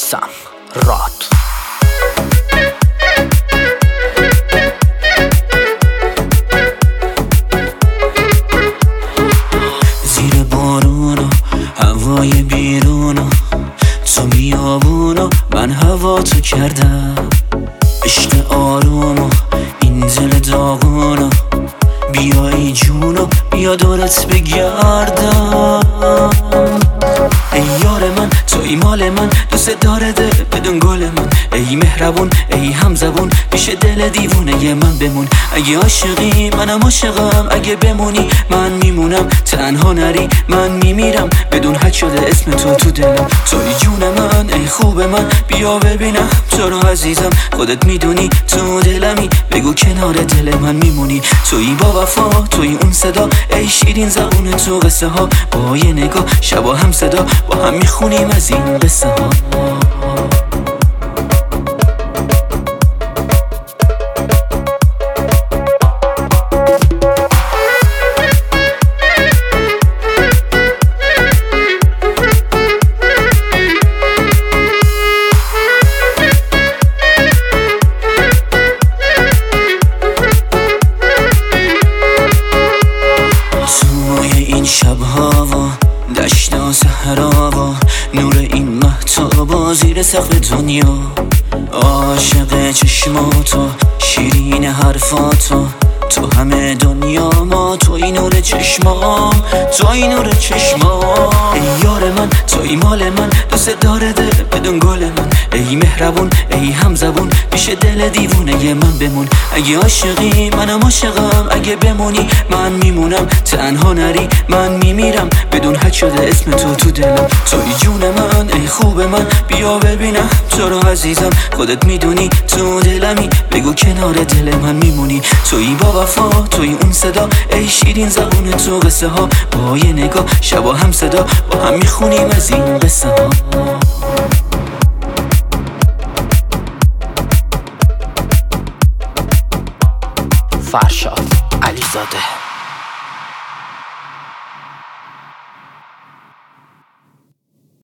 میسم راد. زیر بارونو هوای بیرونو تو بیابونو من هوا تو کردم، عشق آرومو این دل داغونو بیا ای جونو بیا دورت بگردم. ای یار من توی مال من دوست داره دل بدون گل من، ای مهربون ای همزبون پیش دل دیوونه من بمون. اگه عاشقی منم عاشقم، اگه بمونی من میمونم، تنها نری من میمیرم بدون حد شده اسم تو دلم. توی جون من ای خوب من بیا ببینم تو رو عزیزم، خودت میدونی تو دلمی بگو کنار دل من میمونی. توی با وفا توی اون صدا ای شیرین زبون تو قصه ها، با یه نگاه شبا هم صدا با هم میخونیم از این قصه ها. شبها و دشت و صحرا و نور این مهتابا زیر سقف دنیا، عاشق چشماتو شیرین حرفاتو تو همه دنیا ما، توی نور چشمام توی نور چشمام. ای یار من توی مال من دوست داره دل بدون گل من، ای مهربون ای همزبون پیش دل دیوونه من بمون. اگه عاشقی منم عاشقم، اگه بمونی من میمونم، تنها نری من میمیرم بدون حد شده اسم تو دلم. توی جون من ای خوب من بیا ببینم تو رو عزیزم، خودت میدونی تو دلمی بگو کنار دل من میمونی. توی با وفا توی اون صدا ای شیرین زبون تو قصه ها، با یه نگاه شبا هم صدا با هم میخونیم از این قصه ها. فرشاد علیزاده.